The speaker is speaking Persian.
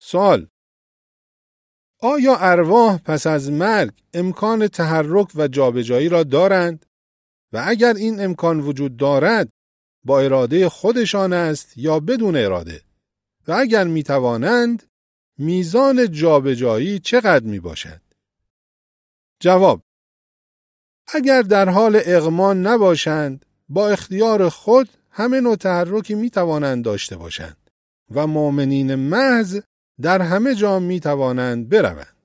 سوال: آیا ارواح پس از مرگ امکان تحرک و جابجایی را دارند؟ و اگر این امکان وجود دارد، با اراده خودشان است یا بدون اراده؟ و اگر می توانند، میزان جابجایی چقدر می باشد؟ جواب: اگر در حال اغما نباشند، با اختیار خود همه نوع تحرکی می توانند داشته باشند و مؤمنین محض در همه جا می توانند بروند.